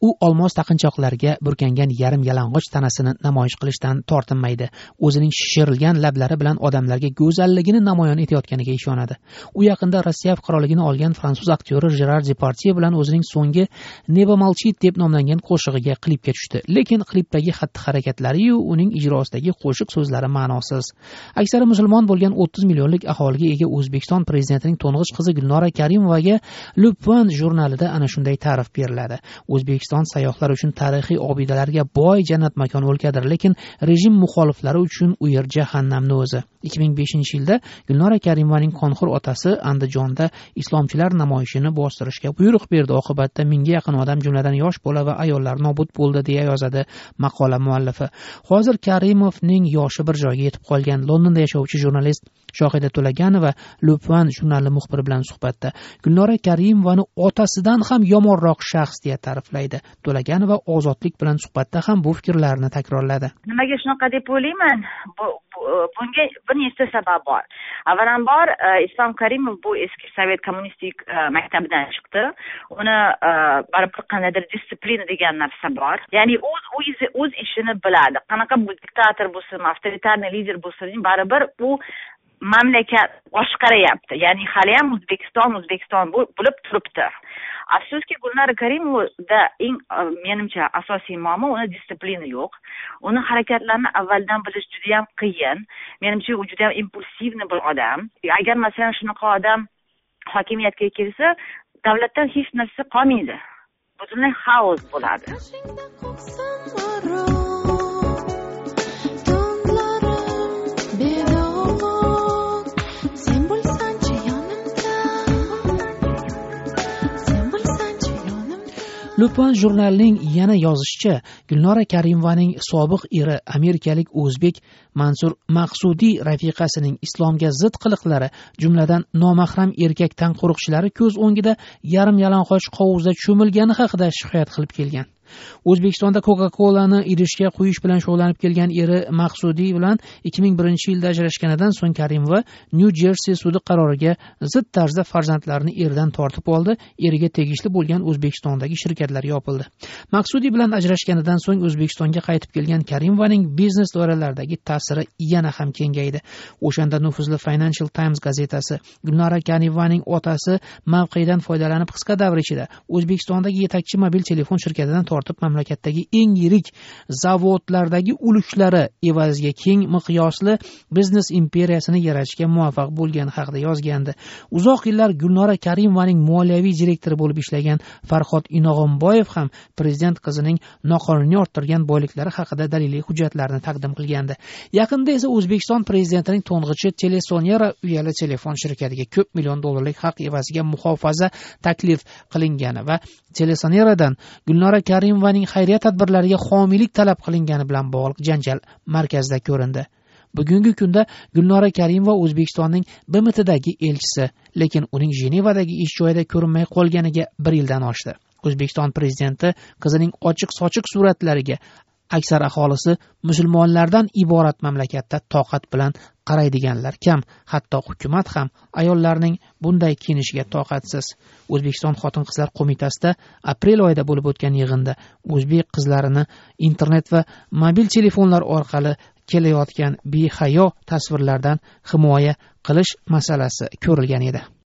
u olmos taqinchoqlarga burkangan yarim yalang'och tanasini namoyish qilishdan tortinmaydi. O'zining shishirilgan lablari bilan odamlarga go'zalligini namoyon etayotganiga ishonadi. U yaqinda Rossiya fuqaroligini olgan fransuz aktyori Jerar Depardieu bilan o'zining so'nggi Neba Malchit deb nomlangan qo'shig'iga klipga tushdi. Lekin klipdagi xatti-harakatlari-yu uning ijrosidagi qo'shiq so'zlari ma'nosiz. Aksari musulmon bo'lgan 30 millionlik aholiga ega O'zbekiston prezidentining to'ng'ich qizi Gulnora Karimovaga Le Point jurnalida ana shunday ta'rif beriladi. O'zbekiston sayyohlar uchun tarixiy obidalarga boy jannat makon o'lkadir, lekin rejim muxoliflari uchun u yer jahannamning o'zi. 2005-yilda Gulnora Karimovaning qonxo'r otasi Andijonda islomchilar namoyishini bostirishga buyruq berdi. Oqibatda mingga yaqin odam, jumladan yosh bola va ayollar nobud bo'ldi, deya yozadi maqola muallifi. Hozir Karimovning yoshi bir joyga yetib qolgan. Londonda yashovchi jurnalist Shohida To'laganova Le Point jurnali muxbiri bilan suhbatda Gulnora Karimovani otasidan ham yomonroq shaxs deya ta'riflaydi. To'laganova Ozodlik bilan suhbatda ham bu fikrlarni takrorladi. Nimaga shunaqa deb o'ylayman? Bunga bir nechta sabab bor. Avvalambor, Islom Karimov bu eski Sovet kommunistik maktabidan chiqdi. Uni baribir qandaydir disiplina degan narsa bor. Ya'ni o'z ishini biladi. Qanaqa bu diktator bo'lsin, avtoritarniy lider bo'lsin, baribir u mamlakat boshqaryapti. Ya'ni hali ham O'zbekiston bo'lib turibdi. Afsuski, Gulnora Karimovda menimcha asosiy muammo uni disiplina yo'q. Uni harakatlarini avvaldan bilish juda ham qiyin. Menimcha u juda ham impulsivni bir odam. Agar masalan shunaqa odam hokimiyatga kelsa, davlatdan hech narsa qolmaydi. Butunlay xaos bo'ladi. Le Point jurnalining yana yozishicha, Gulnora Karimovaning sobiq eri amerikalik o'zbek Mansur Maqsudiy rafiqasining islomga zid qiliqlari, jumladan nomahram erkakdan qo'riqchilari ko'z o'ngida yarim yalang'och qovuzda cho'milgani haqida shikoyat qilib kelgan. O'zbekistonda Coca-Cola'ni idishga quyish bilan shug'ullanib kelgan eri Maqsudiy bilan 2001-yilda ajrashganidan so'ng Karimova New Jersey sudi qaroriga zid tarzda farzandlarini eridan tortib oldi. Eriga tegishli bo'lgan O'zbekistondagi shirkatlar yopildi. Maqsudiy bilan ajrashganidan so'ng O'zbekistonga qaytib kelgan Karimovaning biznes doiralaridagi ta'siri yana ham kengaydi. O'shanda nufuzli Financial Times gazetasi Gulnora Karimovaning otasi mavqeyidan foydalanib qisqa davr ichida O'zbekistondagi yetakchi mobil telefon shirkatidan mamlakatdagi eng yirik zavodlardagi ulushlari evaziga keng miqyosli biznes imperiyasini yaratishga muvaffaq bo'lgani haqida yozgandi. Uzoq yillar Gulnora Karimovaning moliyaviy direktori bo'lib ishlagan Farhod Inog'onboyev ham prezident qizining noqonuniy orttirgan boyliklari haqida daliliy hujjatlarni taqdim qilgandi. Yaqinda esa O'zbekiston prezidentining to'ng'ichi Telesonera uyali telefon shirkatiga ko'p million dollarlik haq evaziga muhofaza taklif qilingani va Telesoneradan Gulnora Karimovaning xayriya tadbirlariga homiylik talab qilingani bilan bog'liq janjal markazida ko'rindi. Bugungi kunda Gulnora Karimova O'zbekistonning BMTdagi elchisi, lekin uning Jenevadagi ish joyida ko'rinmay qolganiga 1 yildan oshdi. O'zbekiston prezidenti qizining ochiq-sochiq suratlariga aksar aholisi musulmonlardan iborat mamlakatda toqat bilan qaraydiganlar kam, hatto hukumat ham ayollarning bunday kiyinishiga toqatsiz. O'zbekiston Xotin-qizlar qo'mitasida aprel oyida bo'lib o'tgan yig'inda o'zbek qizlarini internet va mobil telefonlar orqali kelayotgan behayo tasvirlardan himoya qilish masalasi ko'rilgan edi.